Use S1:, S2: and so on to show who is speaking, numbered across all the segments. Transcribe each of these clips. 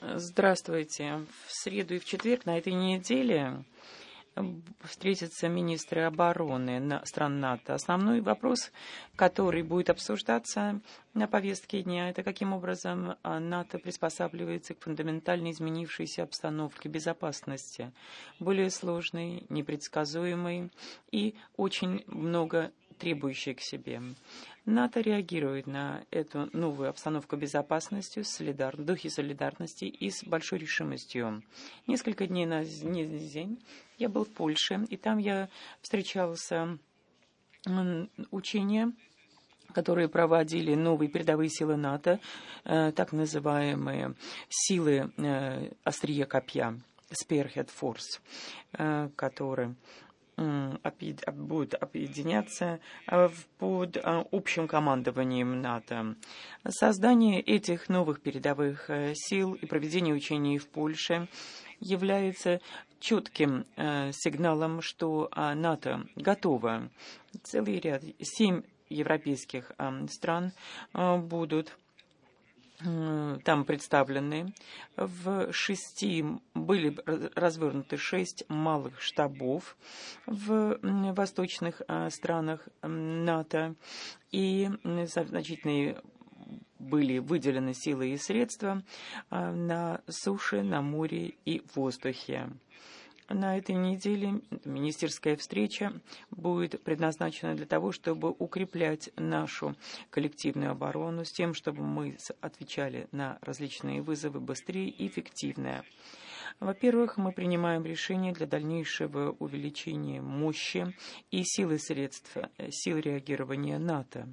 S1: Здравствуйте. В среду и в четверг на этой неделе встретятся министры обороны стран НАТО. Основной вопрос, который будет обсуждаться на повестке дня, это каким образом НАТО приспосабливается к фундаментально изменившейся обстановке безопасности, более сложной, непредсказуемой и очень много требующей к себе. НАТО реагирует на эту новую обстановку безопасности в духе солидарности и с большой решимостью. Несколько дней на день я был в Польше, и там я встречался учения, которые проводили новые передовые силы НАТО, так называемые силы острия копья, Spearhead Force, которые будут объединяться под общим командованием НАТО. Создание этих новых передовых сил и проведение учений в Польше является четким сигналом, что НАТО готово. Целый ряд, 7 европейских стран будут там представлены. В 6 были развернуты 6 малых штабов в восточных странах НАТО, и значительные были выделены силы и средства на суше, на море и в воздухе. На этой неделе министерская встреча будет предназначена для того, чтобы укреплять нашу коллективную оборону с тем, чтобы мы отвечали на различные вызовы быстрее и эффективнее. Во-первых, мы принимаем решение для дальнейшего увеличения мощи и силы средств, сил реагирования НАТО.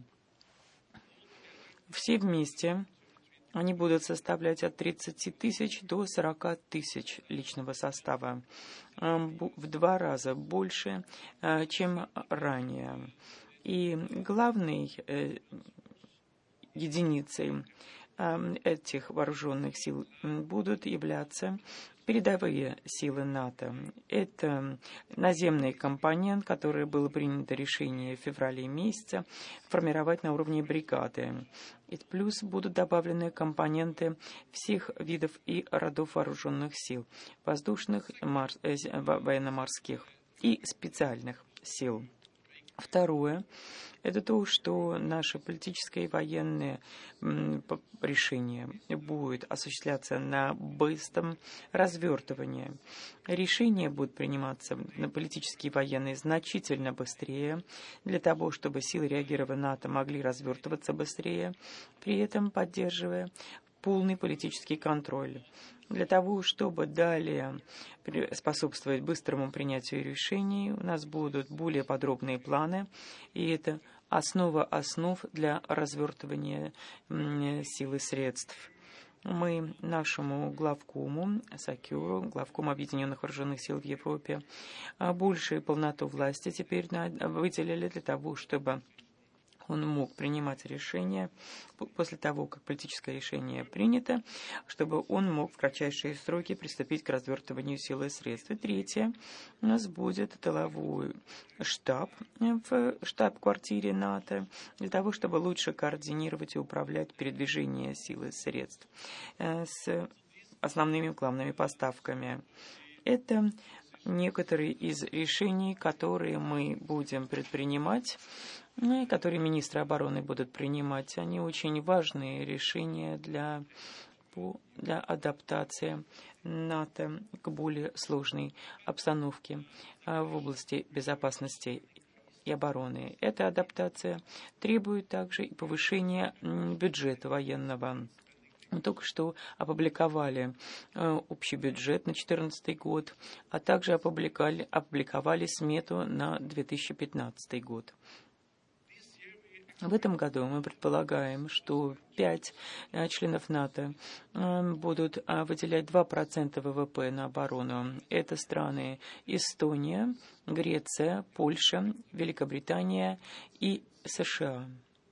S1: Все вместе они будут составлять от 30 тысяч до 40 тысяч личного состава, в 2 раза больше, чем ранее. И главной единицей этих вооруженных сил будут являться передовые силы НАТО. Это наземный компонент, который было принято решение в феврале месяце формировать на уровне бригады. И плюс будут добавлены компоненты всех видов и родов вооруженных сил, воздушных, военно-морских и специальных сил. Второе – это то, что наше политическое и военное решение будет осуществляться на быстром развертывании. Решения будут приниматься на политические и военные значительно быстрее, для того, чтобы силы реагирования НАТО могли развертываться быстрее, при этом поддерживая полный политический контроль. Для того, чтобы далее способствовать быстрому принятию решений, у нас будут более подробные планы, и это основа основ для развертывания сил и средств. Мы нашему главкому, Сакюру, главкому Объединенных Вооруженных Сил в Европе, большую полноту власти теперь выделили для того, чтобы он мог принимать решения после того, как политическое решение принято, чтобы он мог в кратчайшие сроки приступить к развертыванию сил и средств. И третье, у нас будет тыловой штаб в штаб-квартире НАТО, для того, чтобы лучше координировать и управлять передвижением сил и средств с основными главными поставками. Это некоторые из решений, которые мы будем предпринимать, и которые министры обороны будут принимать. Они очень важные решения для адаптации НАТО к более сложной обстановке в области безопасности и обороны. Эта адаптация требует также и повышения бюджета военного. Мы только что опубликовали общий бюджет на 2014 год, а также опубликовали смету на 2015 год. В этом году мы предполагаем, что 5 членов НАТО будут выделять 2% ВВП на оборону. Это страны Эстония, Греция, Польша, Великобритания и США.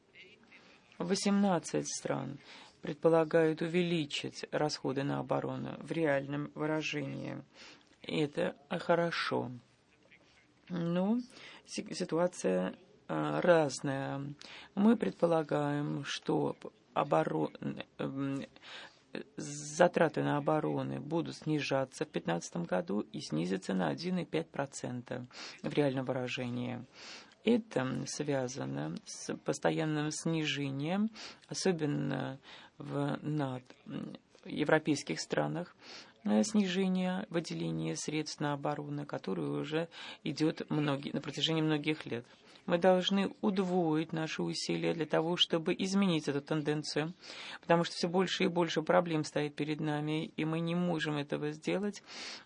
S1: 18 стран предполагают увеличить расходы на оборону в реальном выражении. Это хорошо. Но ситуация разная. Мы предполагаем, что затраты на оборону будут снижаться в 2015 году и снизятся на 1,5% в реальном выражении. Это связано с постоянным снижением, особенно в европейских странах, снижение выделения средств на оборону, которое уже идет на протяжении многих лет. Мы должны удвоить наши усилия для того, чтобы изменить эту тенденцию, потому что все больше и больше проблем стоит перед нами, и мы не можем этого сделать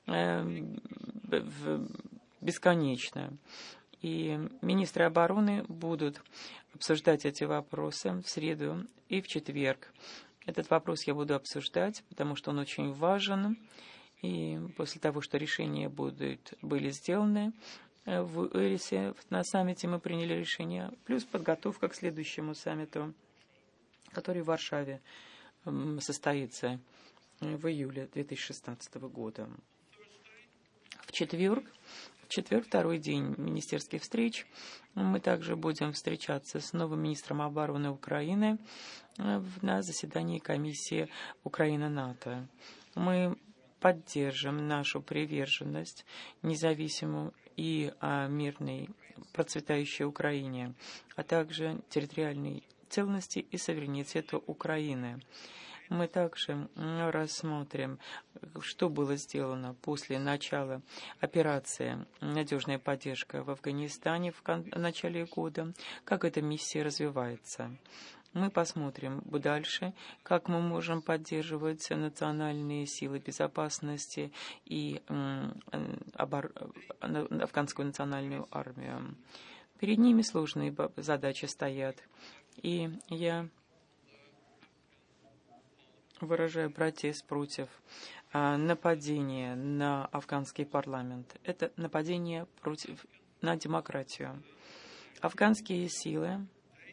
S1: бесконечно. И министры обороны будут обсуждать эти вопросы в среду и в четверг. Этот вопрос я буду обсуждать, потому что он очень важен. И после того, что решения были сделаны в Эрисе, на саммите мы приняли решение, плюс подготовка к следующему саммиту, который в Варшаве состоится в июле 2016 года. В четверг, второй день министерских встреч, мы также будем встречаться с новым министром обороны Украины на заседании комиссии Украина-НАТО. Мы поддержим нашу приверженность независимому и мирной процветающей Украине, а также территориальной целостности и суверенитету Украины. Мы также рассмотрим, что было сделано после начала операции «Надежная поддержка» в Афганистане в начале года, как эта миссия развивается. Мы посмотрим дальше, как мы можем поддерживать национальные силы безопасности и афганскую национальную армию. Перед ними сложные задачи стоят, и я выражаю протест против нападения на афганский парламент. Это нападение на демократию. Афганские силы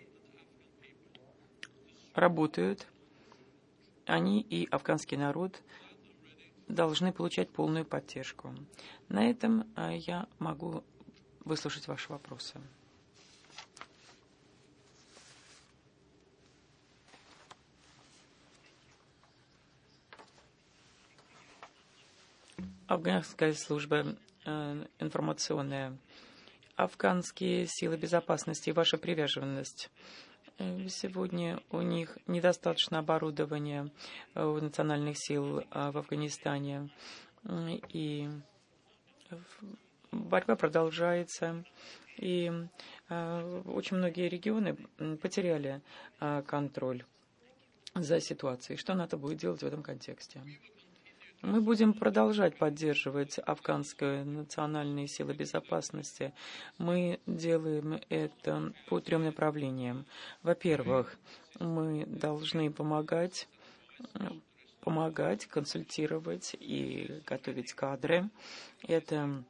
S1: работают, они и афганский народ должны получать полную поддержку. На этом я могу выслушать ваши вопросы. Афганская служба информационная, афганские силы безопасности и ваша приверженность. Сегодня у них недостаточно оборудования у национальных сил в Афганистане, и борьба продолжается, и очень многие регионы потеряли контроль за ситуацией. Что НАТО будет делать в этом контексте? Мы будем продолжать поддерживать афганские национальные силы безопасности. Мы делаем это по 3 направлениям. Во-первых, мы должны помогать, консультировать и готовить кадры. Это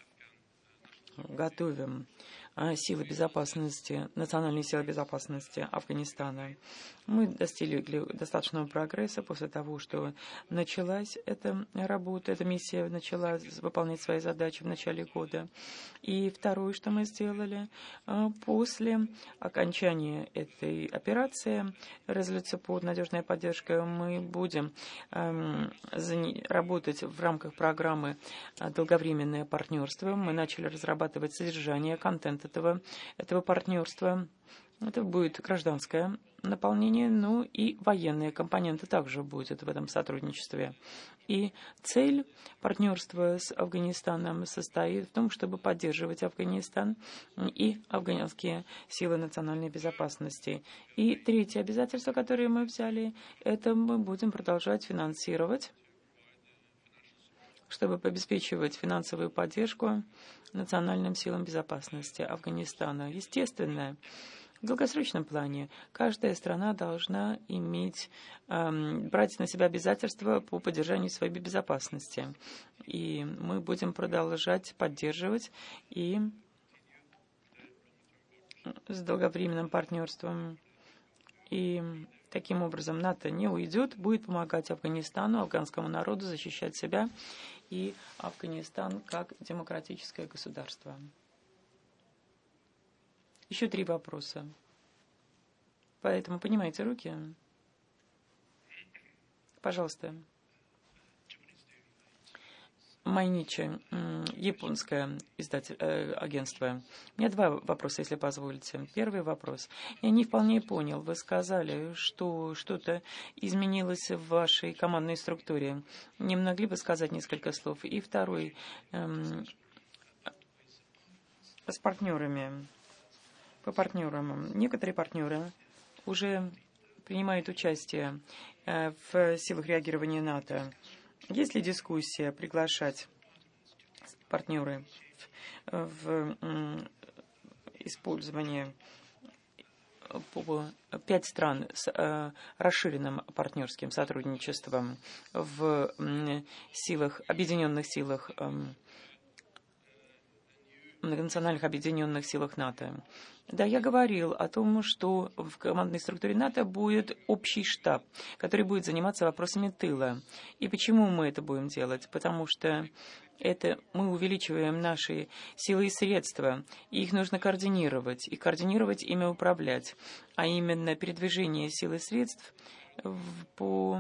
S1: готовим силы безопасности, национальные силы безопасности Афганистана. Мы достигли достаточного прогресса после того, что началась эта работа, эта миссия начала выполнять свои задачи в начале года. И второе, что мы сделали, после окончания этой операции «Резолюция под надежной поддержкой», мы будем работать в рамках программы «Долговременное партнерство». Мы начали разрабатывать содержание, контент этого партнерства. Это будет гражданское наполнение, но и военные компоненты также будут в этом сотрудничестве. И цель партнерства с Афганистаном состоит в том, чтобы поддерживать Афганистан и афганские силы национальной безопасности. И третье обязательство, которое мы взяли, это мы будем продолжать финансировать, чтобы обеспечивать финансовую поддержку национальным силам безопасности Афганистана. Естественно, в долгосрочном плане каждая страна должна брать на себя обязательства по поддержанию своей безопасности. И мы будем продолжать поддерживать и с долговременным партнерством. И таким образом НАТО не уйдет, будет помогать Афганистану, афганскому народу защищать себя и Афганистан как демократическое государство. Еще 3 вопроса. Поэтому поднимайте руки. Пожалуйста. Майничи, японское агентство. У меня два вопроса, если позволите. Первый вопрос. Я не вполне понял. Вы сказали, что что-то изменилось в вашей командной структуре. Не могли бы сказать несколько слов? И второй. С партнерами. По партнерам. Некоторые партнеры уже принимают участие в силах реагирования НАТО. Есть ли дискуссия приглашать партнеры в использование 5 стран с расширенным партнерским сотрудничеством в силах, объединенных силах, многонациональных объединенных силах НАТО? Да, я говорил о том, что в командной структуре НАТО будет общий штаб, который будет заниматься вопросами тыла. И почему мы это будем делать? Потому что мы увеличиваем наши силы и средства, и их нужно координировать, и координировать, ими управлять. А именно передвижение сил и средств по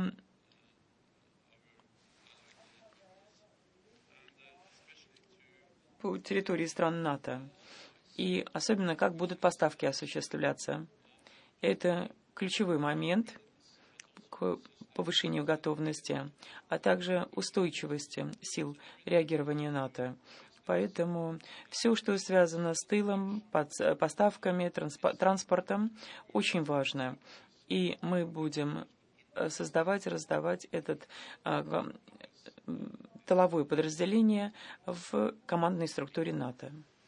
S1: территории стран НАТО. И особенно, как будут поставки осуществляться. Это ключевой момент к повышению готовности, а также устойчивости сил реагирования НАТО. Поэтому все, что связано с тылом, поставками, транспортом, очень важно. И мы будем создавать, раздавать этот тыловое подразделение в командной структуре НАТО.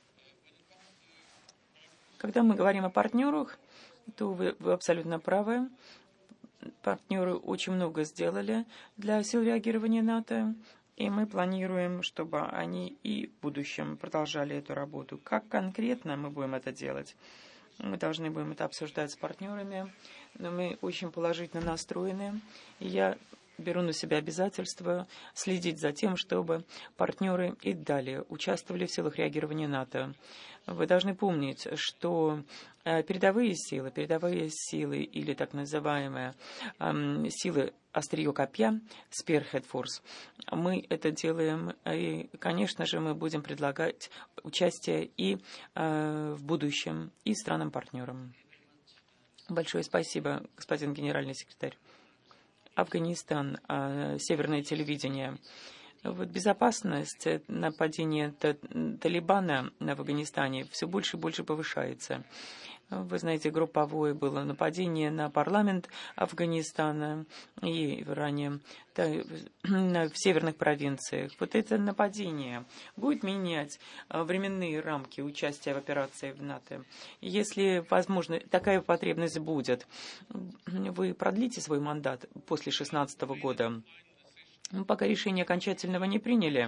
S1: Когда мы говорим о партнерах, то вы абсолютно правы. Партнеры очень много сделали для сил реагирования НАТО, и мы планируем, чтобы они и в будущем продолжали эту работу. Как конкретно мы будем это делать? Мы должны будем это обсуждать с партнерами, но мы очень положительно настроены. И я беру на себя обязательство следить за тем, чтобы партнеры и далее участвовали в силах реагирования НАТО. Вы должны помнить, что передовые силы или так называемые силы острие копья, Spearhead Force, мы это делаем, и, конечно же, мы будем предлагать участие и в будущем, и странам-партнерам. Большое спасибо, господин генеральный секретарь. Афганистан, северное телевидение. Вот безопасность нападения Талибана в Афганистане все больше и больше повышается. Вы знаете, групповое было нападение на парламент Афганистана и в Иране, в северных провинциях. Вот это нападение будет менять временные рамки участия в операции в НАТО. Если, возможно, такая потребность будет, вы продлите свой мандат после 2016 года. Пока решение окончательного не приняли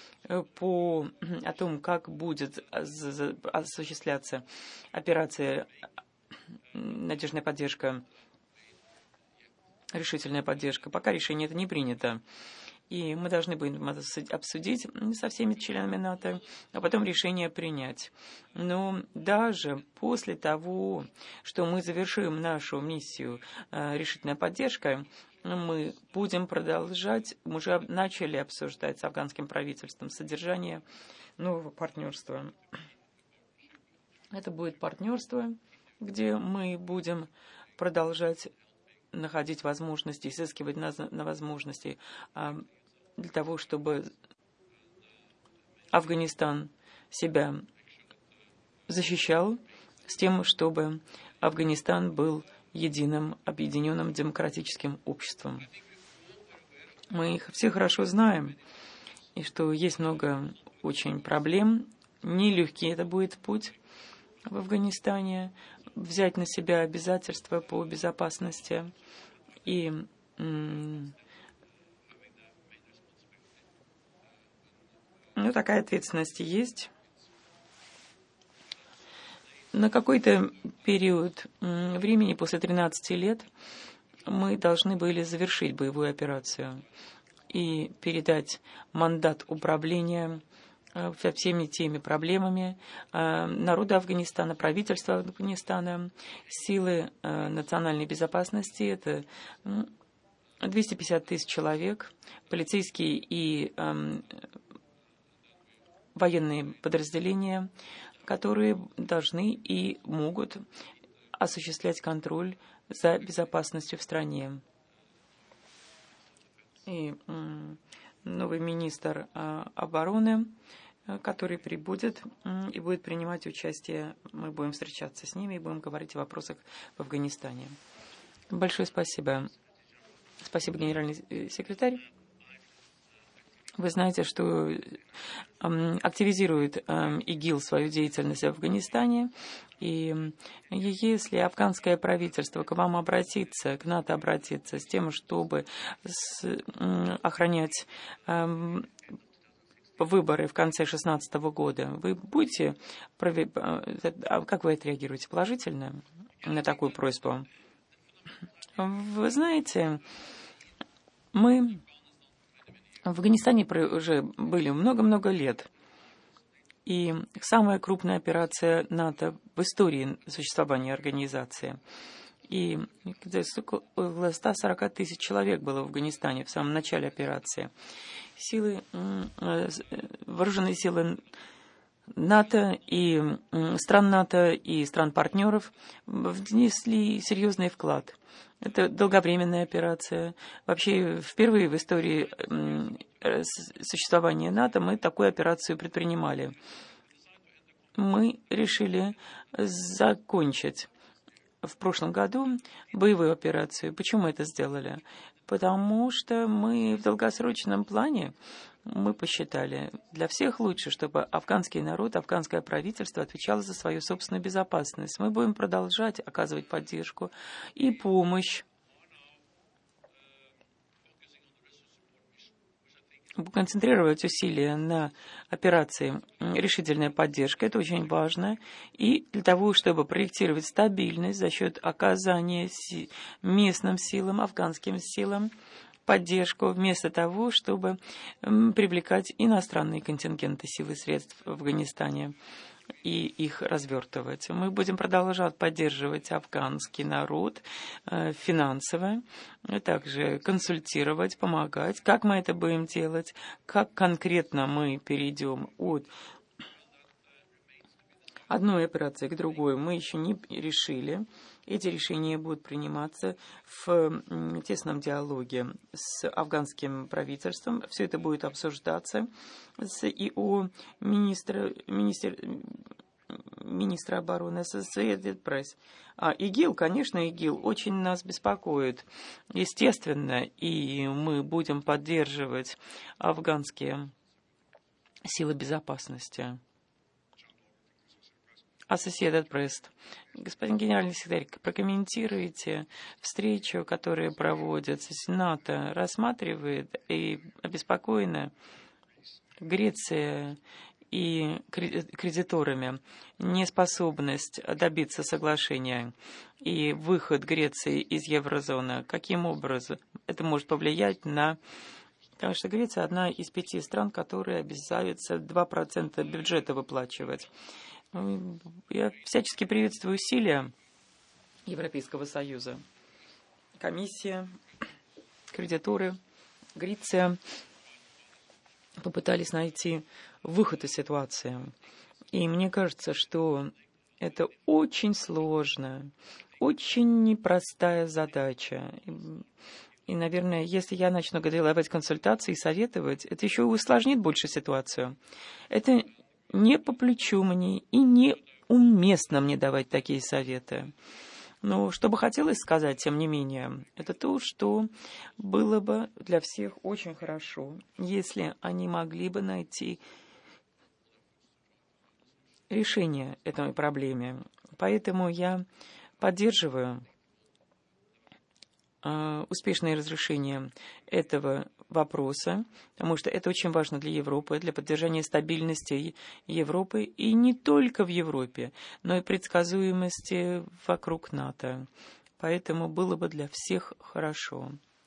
S1: о том, как будет осуществляться операция «Надежная поддержка», решительная поддержка. Пока решение это не принято. И мы должны будем обсудить со всеми членами НАТО, а потом решение принять. Но даже после того, что мы завершим нашу миссию «Решительная поддержка», мы будем продолжать, мы уже начали обсуждать с афганским правительством содержание нового партнерства. Это будет партнерство, где мы будем продолжать находить возможности, изыскивать на возможности для того, чтобы Афганистан себя защищал, с тем, чтобы Афганистан был единым, объединенным демократическим обществом. Мы их все хорошо знаем, и что есть много очень проблем. Нелегкий это будет путь в Афганистане, взять на себя обязательства по безопасности. И такая ответственность есть. На какой-то период времени, после 13 лет, мы должны были завершить боевую операцию и передать мандат управления всеми теми проблемами народа Афганистана, правительства Афганистана, силы национальной безопасности. Это 250 тысяч человек, полицейские и военные подразделения, которые должны и могут осуществлять контроль за безопасностью в стране. И новый министр обороны, который прибудет и будет принимать участие, мы будем встречаться с ними и будем говорить о вопросах в Афганистане. Большое спасибо. Спасибо, генеральный секретарь. Вы знаете, что активизирует ИГИЛ свою деятельность в Афганистане, и если афганское правительство к вам обратится, к НАТО обратится с тем, чтобы охранять выборы в конце 2016 года, вы будете, как вы отреагируете, положительно на такую просьбу? Вы знаете, мы в Афганистане уже были много-много лет. И самая крупная операция НАТО в истории существования организации. И около 140 тысяч человек было в Афганистане в самом начале операции. Вооруженные силы НАТО и стран НАТО и стран-партнеров внесли серьезный вклад. Это долговременная операция. Вообще, впервые в истории существования НАТО мы такую операцию предпринимали. Мы решили закончить в прошлом году боевую операцию. Почему мы это сделали? Потому что мы в долгосрочном плане мы посчитали, для всех лучше, чтобы афганский народ, афганское правительство отвечало за свою собственную безопасность. Мы будем продолжать оказывать поддержку и помощь, концентрировать усилия на операции «Решительная поддержка». Это очень важно. И для того, чтобы проектировать стабильность за счет оказания местным силам, афганским силам, поддержку, вместо того, чтобы привлекать иностранные контингенты сил и средств в Афганистане и их развертывать. Мы будем продолжать поддерживать афганский народ финансово, также консультировать, помогать. Как мы это будем делать, как конкретно мы перейдем от одной операции к другой, мы еще не решили. Эти решения будут приниматься в тесном диалоге с афганским правительством. Все это будет обсуждаться с ИО министра обороны Associated Press. ИГИЛ, конечно, ИГИЛ очень нас беспокоит, естественно, и мы будем поддерживать афганские силы безопасности. Associated Press. Господин генеральный секретарь, прокомментируйте встречу, которая проводится с НАТО, рассматривает и обеспокоена Греция и кредиторами неспособность добиться соглашения и выход Греции из еврозоны. Каким образом это может повлиять на... Потому что Греция одна из 5 стран, которые обязуются 2% бюджета выплачивать. Я всячески приветствую усилия Европейского Союза. Комиссия, кредиторы, Греция попытались найти выход из ситуации. И мне кажется, что это очень сложная, очень непростая задача. И, наверное, если я начну давать консультации и советовать, это еще усложнит больше ситуацию. Это не по плечу мне и не уместно мне давать такие советы. Но что бы хотелось сказать, тем не менее, это то, что было бы для всех очень хорошо, если они могли бы найти решение этой проблеме. Поэтому я поддерживаю успешное разрешение этого вопроса, потому что это очень важно для Европы, для поддержания стабильности Европы, и не только в Европе, но и предсказуемости вокруг НАТО. Поэтому было бы для всех хорошо.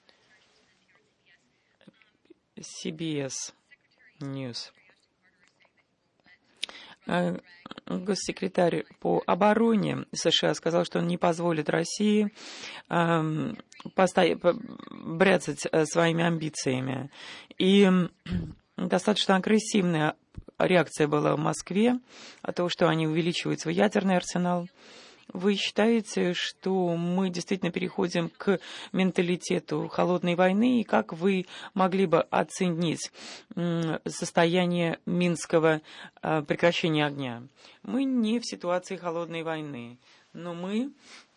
S1: CBS News. Госсекретарь по обороне США сказал, что он не позволит России бряцать своими амбициями. И достаточно агрессивный реакция была в Москве, о том, что они увеличивают свой ядерный арсенал. Вы считаете, что мы действительно переходим к менталитету холодной войны? И как вы могли бы оценить состояние Минского прекращения огня? Мы не в ситуации холодной войны, но мы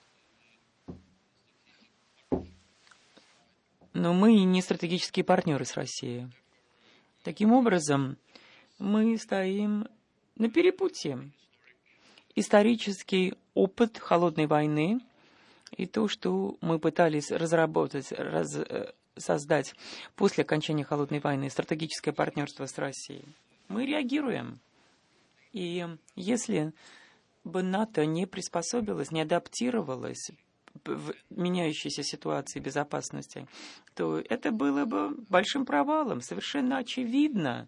S1: и не стратегические партнеры с Россией. Таким образом, мы стоим на перепутье. Исторический опыт холодной войны и то, что мы пытались разработать, создать после окончания холодной войны стратегическое партнерство с Россией, мы реагируем. И если бы НАТО не приспособилось, не адаптировалось в меняющейся ситуации безопасности, то это было бы большим провалом. Совершенно очевидно,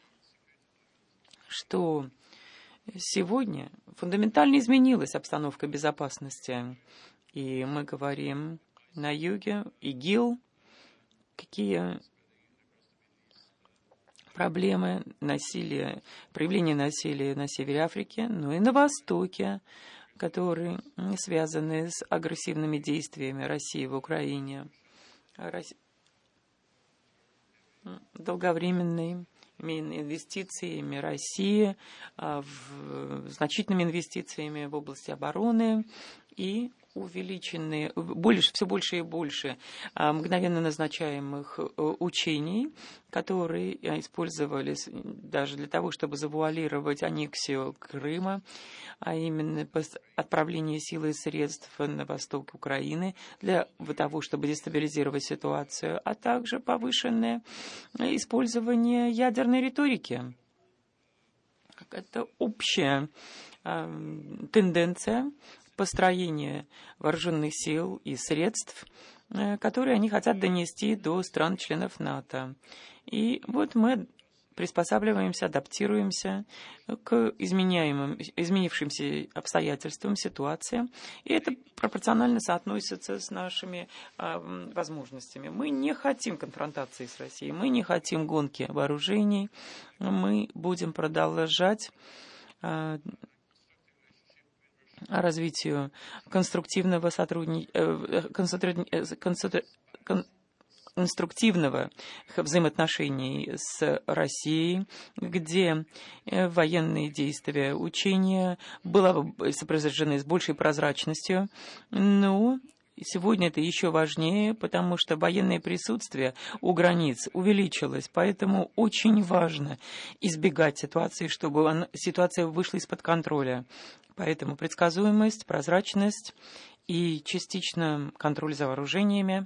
S1: что сегодня фундаментально изменилась обстановка безопасности. И мы говорим на юге, ИГИЛ, какие проблемы насилия, проявление насилия на севере Африки, но и на востоке, которые связаны с агрессивными действиями России в Украине, долговременные инвестициями России, значительными инвестициями в области обороны и увеличенные, все больше и больше мгновенно назначаемых учений, которые использовались даже для того, чтобы завуалировать аннексию Крыма, а именно отправление сил и средств на восток Украины для того, чтобы дестабилизировать ситуацию, а также повышенное использование ядерной риторики. Это общая тенденция построения вооруженных сил и средств, которые они хотят донести до стран-членов НАТО. И вот мы приспосабливаемся, адаптируемся к изменившимся обстоятельствам, ситуациям, и это пропорционально соотносится с нашими возможностями. Мы не хотим конфронтации с Россией, мы не хотим гонки вооружений, мы будем продолжать развитию конструктивного конструктивного взаимоотношений с Россией, где военные действия, учения были сопровождены с большей прозрачностью, но сегодня это еще важнее, потому что военное присутствие у границ увеличилось, поэтому очень важно избегать ситуации, чтобы ситуация вышла из-под контроля. Поэтому предсказуемость, прозрачность и частично контроль за вооружениями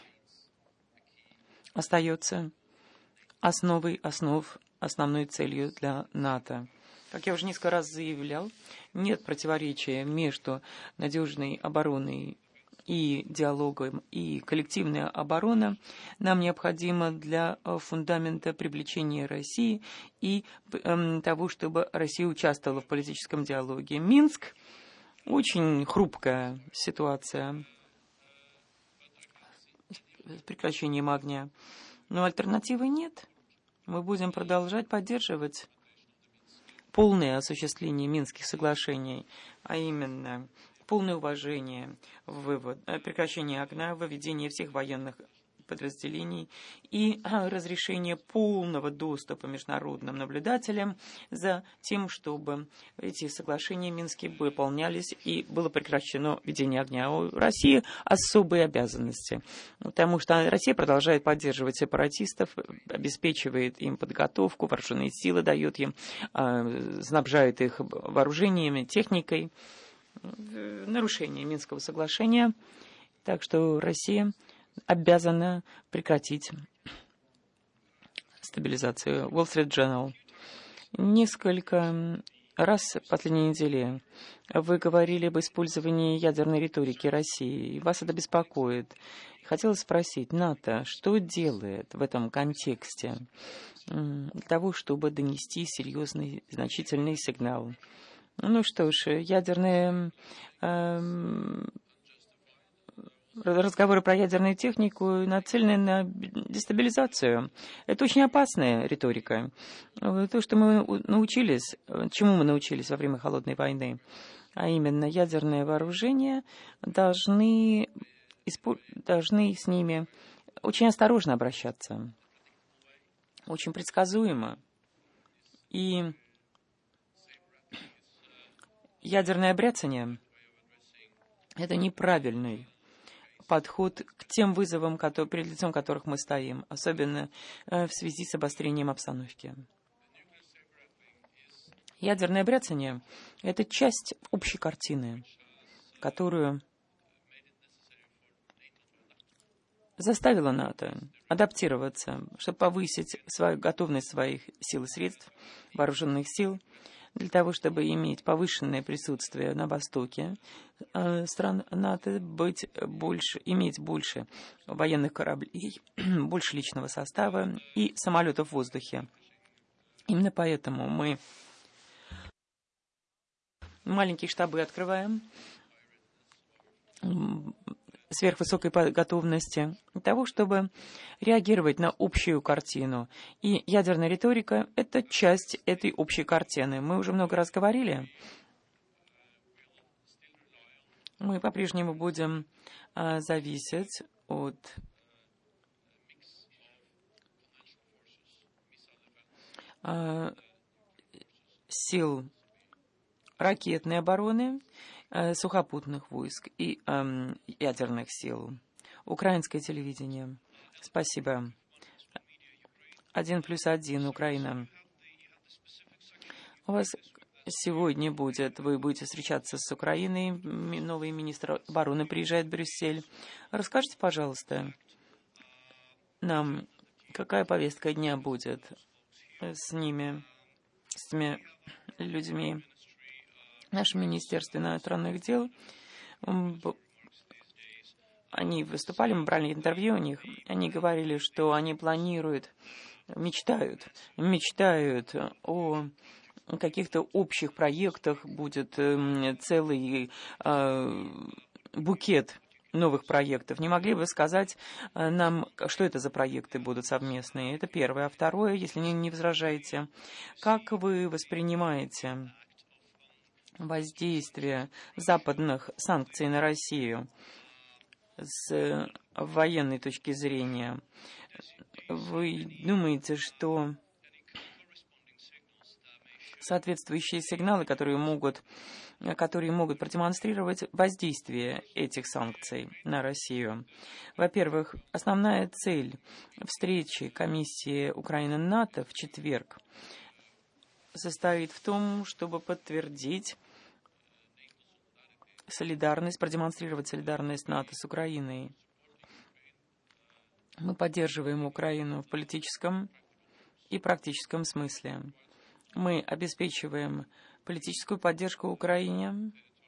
S1: остается основой основ, основной целью для НАТО. Как я уже несколько раз заявлял, нет противоречия между надежной обороной и диалогом, и коллективная оборона нам необходима для фундамента привлечения России и того, чтобы Россия участвовала в политическом диалоге. Минск – очень хрупкая ситуация с прекращением огня, но альтернативы нет. Мы будем продолжать поддерживать полное осуществление Минских соглашений, а именно полное уважение, прекращение огня, выведение всех военных подразделений и разрешение полного доступа международным наблюдателям за тем, чтобы эти соглашения Минские выполнялись и было прекращено ведение огня. У России особые обязанности, потому что Россия продолжает поддерживать сепаратистов, обеспечивает им подготовку, вооруженные силы дает им, снабжает их вооружениями, техникой, нарушение Минского соглашения. Так что Россия обязана прекратить стабилизацию. Wall Street Journal. Несколько раз в последней неделе вы говорили об использовании ядерной риторики России, и вас это беспокоит. Хотела спросить, НАТО что делает в этом контексте для того, чтобы донести серьезный, значительный сигнал? Ну что ж, ядерная разговоры про ядерную технику нацелены на дестабилизацию. Это очень опасная риторика. То, что мы научились, чему мы научились во время Холодной войны, а именно ядерное вооружение, должны с ними очень осторожно обращаться, очень предсказуемо. И ядерное бряцание — это неправильный подход к тем вызовам, перед лицом которых мы стоим, особенно в связи с обострением обстановки. Ядерное бряцание — это часть общей картины, которую заставила НАТО адаптироваться, чтобы повысить свою готовность своих сил и средств, вооруженных сил, для того, чтобы иметь повышенное присутствие на востоке стран НАТО, иметь больше военных кораблей, больше личного состава и самолетов в воздухе. Именно поэтому мы маленькие штабы открываем сверхвысокой готовности для того, чтобы реагировать на общую картину. И ядерная риторика — это часть этой общей картины. Мы уже много раз говорили. Мы по-прежнему будем зависеть от сил ракетной обороны, сухопутных войск и ядерных сил. Украинское телевидение. Спасибо. 1+1, Украина. У вас сегодня вы будете встречаться с Украиной, новый министр обороны приезжает в Брюссель. Расскажите, пожалуйста, нам, какая повестка дня будет с ними, с этими людьми. В нашем Министерстве иностранных дел они выступали, мы брали интервью у них, они говорили, что они планируют, мечтают о каких-то общих проектах, будет целый букет новых проектов. Не могли бы сказать нам, что это за проекты будут совместные? Это первое. А второе, если не возражаете, как вы воспринимаете воздействие западных санкций на Россию с военной точки зрения? Вы думаете, что соответствующие сигналы, которые могут продемонстрировать воздействие этих санкций на Россию? Во-первых, основная цель встречи комиссии Украина-НАТО в четверг состоит в том, чтобы подтвердить солидарность, продемонстрировать солидарность НАТО с Украиной. Мы поддерживаем Украину в политическом и практическом смысле. Мы обеспечиваем политическую поддержку Украине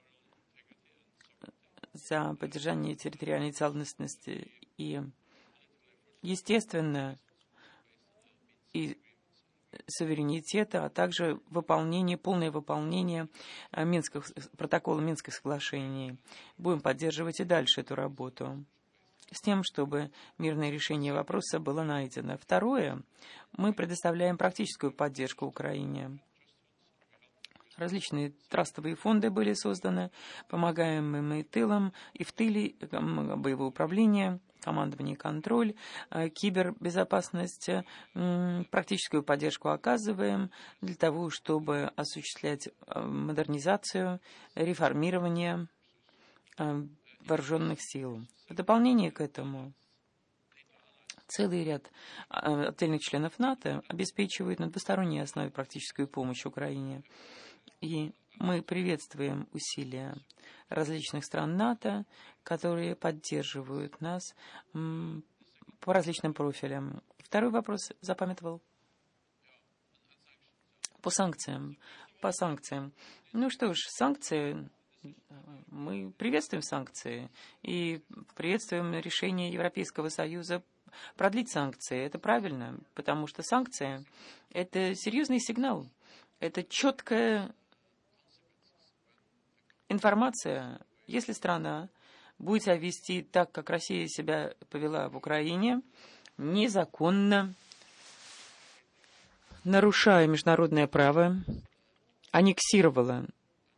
S1: за поддержание территориальной целостности и, естественно, и суверенитета, а также полное выполнение протокола Минских соглашений. Будем поддерживать и дальше эту работу с тем, чтобы мирное решение вопроса было найдено. Второе, мы предоставляем практическую поддержку Украине. Различные трастовые фонды были созданы, помогаем им и тылам, и в тыле, боевое управление, командование и контроль, кибербезопасность, практическую поддержку оказываем для того, чтобы осуществлять модернизацию, реформирование вооруженных сил. В дополнение к этому целый ряд отдельных членов НАТО обеспечивают на двусторонней основе практическую помощь Украине. И мы приветствуем усилия различных стран НАТО, которые поддерживают нас по различным профилям. Второй вопрос запамятовал. По санкциям. Ну что ж, санкции. Мы приветствуем санкции и приветствуем решение Европейского Союза продлить санкции. Это правильно, потому что санкции — это серьезный сигнал, это четкая информация. Если страна будет себя вести так, как Россия себя повела в Украине, незаконно, нарушая международное право, аннексировала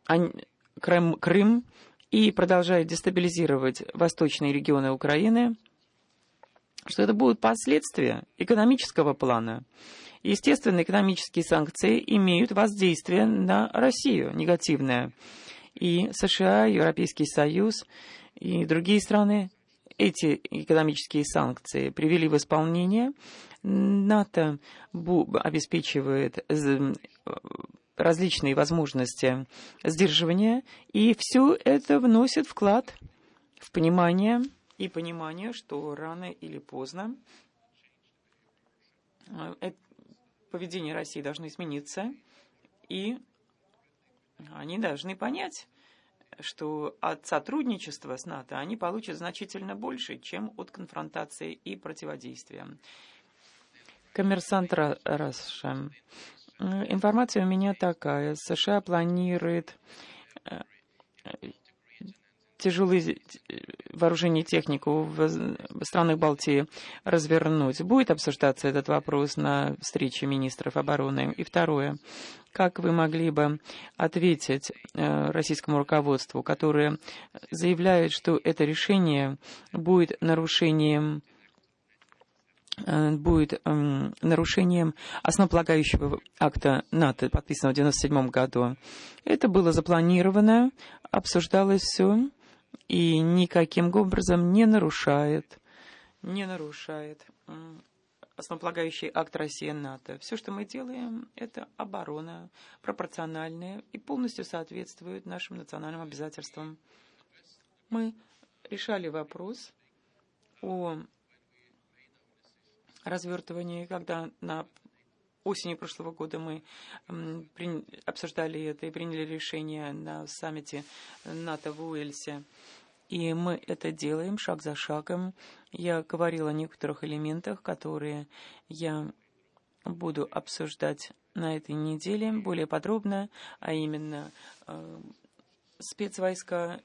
S1: Крым и продолжает дестабилизировать восточные регионы Украины, что это будут последствия экономического плана. Естественно, экономические санкции имеют воздействие на Россию негативное. И США, Европейский Союз и другие страны эти экономические санкции привели в исполнение. НАТО обеспечивает различные возможности сдерживания, и все это вносит вклад в понимание, что рано или поздно поведение России должно измениться, и они должны понять, что от сотрудничества с НАТО они получат значительно больше, чем от конфронтации и противодействия. Коммерсант Раша. Информация у меня такая. США планирует тяжелые вооружения и технику в странах Балтии развернуть. Будет обсуждаться этот вопрос на встрече министров обороны? И второе. Как вы могли бы ответить российскому руководству, которое заявляет, что это решение будет нарушением основополагающего акта НАТО, подписанного в 1997 году. Это было запланировано, обсуждалось все и никаким образом не нарушает основополагающий акт России и НАТО. Все, что мы делаем, это оборона, пропорциональная и полностью соответствует нашим национальным обязательствам. Мы решали вопрос о развертывании, когда на осенью прошлого года мы обсуждали это и приняли решение на саммите НАТО в Уэльсе. И мы это делаем шаг за шагом. Я говорила о некоторых элементах, которые я буду обсуждать на этой неделе более подробно, а именно спецвойска,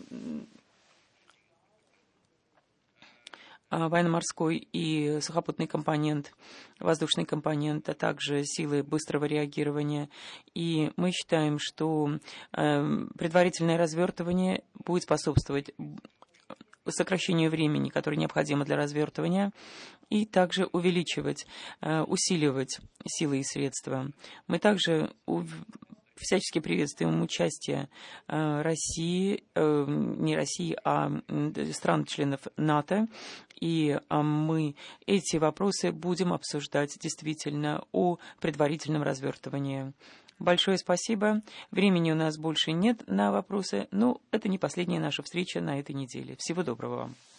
S1: военно-морской и сухопутный компонент, воздушный компонент, а также силы быстрого реагирования. И мы считаем, что предварительное развертывание будет способствовать сокращению времени, которое необходимо для развертывания, и также увеличивать, усиливать силы и средства. Мы также всячески приветствуем участие России, не России, а стран-членов НАТО, и мы эти вопросы будем обсуждать действительно о предварительном развертывании. Большое спасибо. Времени у нас больше нет на вопросы, но это не последняя наша встреча на этой неделе. Всего доброго вам.